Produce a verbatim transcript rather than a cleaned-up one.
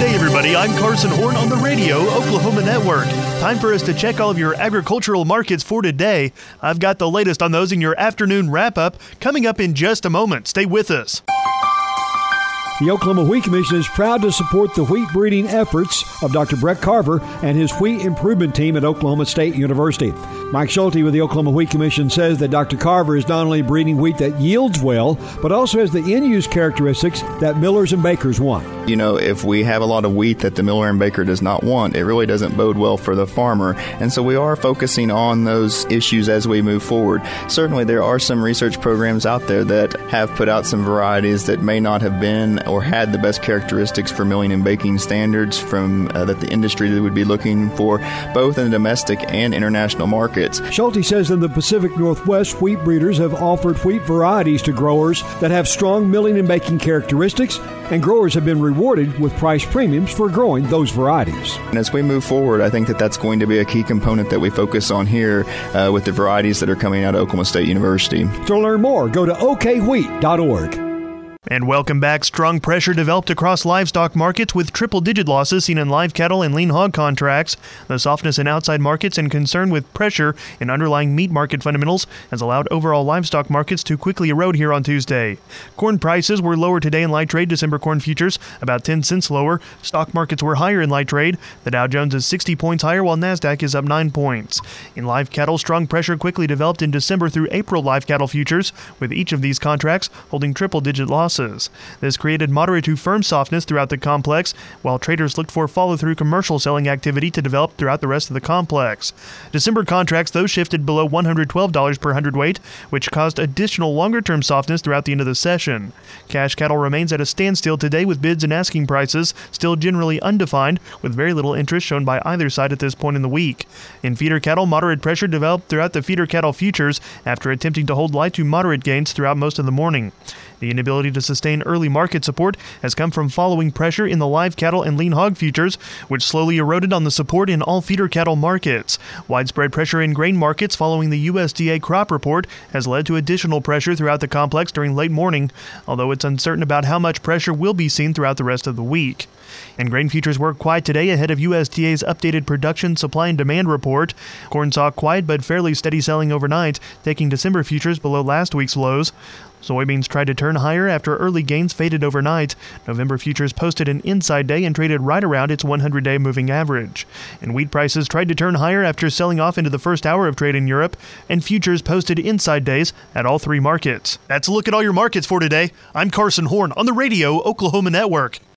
day, everybody. I'm Carson Horn on the Radio Oklahoma Network. Time for us to check all of your agricultural markets for today. I've got the latest on those in your afternoon wrap-up coming up in just a moment. Stay with us. The Oklahoma Wheat Commission is proud to support the wheat breeding efforts of Doctor Brett Carver and his wheat improvement team at Oklahoma State University. Mike Schulte with the Oklahoma Wheat Commission says that Doctor Carver is not only breeding wheat that yields well, but also has the end-use characteristics that millers and bakers want. You know, if we have a lot of wheat that the miller and baker does not want, it really doesn't bode well for the farmer. And so we are focusing on those issues as we move forward. Certainly there are some research programs out there that have put out some varieties that may not have been or had the best characteristics for milling and baking standards from uh, that the industry would be looking for, both in the domestic and international markets. Schulte says in the Pacific Northwest, wheat breeders have offered wheat varieties to growers that have strong milling and baking characteristics, and growers have been rewarded with price premiums for growing those varieties. And as we move forward, I think that that's going to be a key component that we focus on here uh, with the varieties that are coming out of Oklahoma State University. To learn more, go to o k wheat dot org. And welcome back. Strong pressure developed across livestock markets with triple-digit losses seen in live cattle and lean hog contracts. The softness in outside markets and concern with pressure in underlying meat market fundamentals has allowed overall livestock markets to quickly erode here on Tuesday. Corn prices were lower today in light trade. December corn futures about ten cents lower. Stock markets were higher in light trade. The Dow Jones is sixty points higher while NASDAQ is up nine points. In live cattle, strong pressure quickly developed in December through April live cattle futures, with each of these contracts holding triple-digit losses. This created moderate to firm softness throughout the complex, while traders looked for follow-through commercial selling activity to develop throughout the rest of the complex. December contracts, though, shifted below one hundred twelve dollars per hundredweight, which caused additional longer-term softness throughout the end of the session. Cash cattle remains at a standstill today, with bids and asking prices still generally undefined, with very little interest shown by either side at this point in the week. In feeder cattle, moderate pressure developed throughout the feeder cattle futures after attempting to hold light to moderate gains throughout most of the morning. The inability to sustain early market support has come from following pressure in the live cattle and lean hog futures, which slowly eroded on the support in all feeder cattle markets. Widespread pressure in grain markets following the U S D A crop report has led to additional pressure throughout the complex during late morning, although it's uncertain about how much pressure will be seen throughout the rest of the week. And grain futures were quiet today ahead of U S D A's updated production, supply, and demand report. Corn saw quiet but fairly steady selling overnight, taking December futures below last week's lows. Soybeans tried to turn higher after early gains faded overnight. November futures posted an inside day and traded right around its hundred-day moving average. And wheat prices tried to turn higher after selling off into the first hour of trade in Europe, and futures posted inside days at all three markets. That's a look at all your markets for today. I'm Carson Horn on the Radio Oklahoma Network.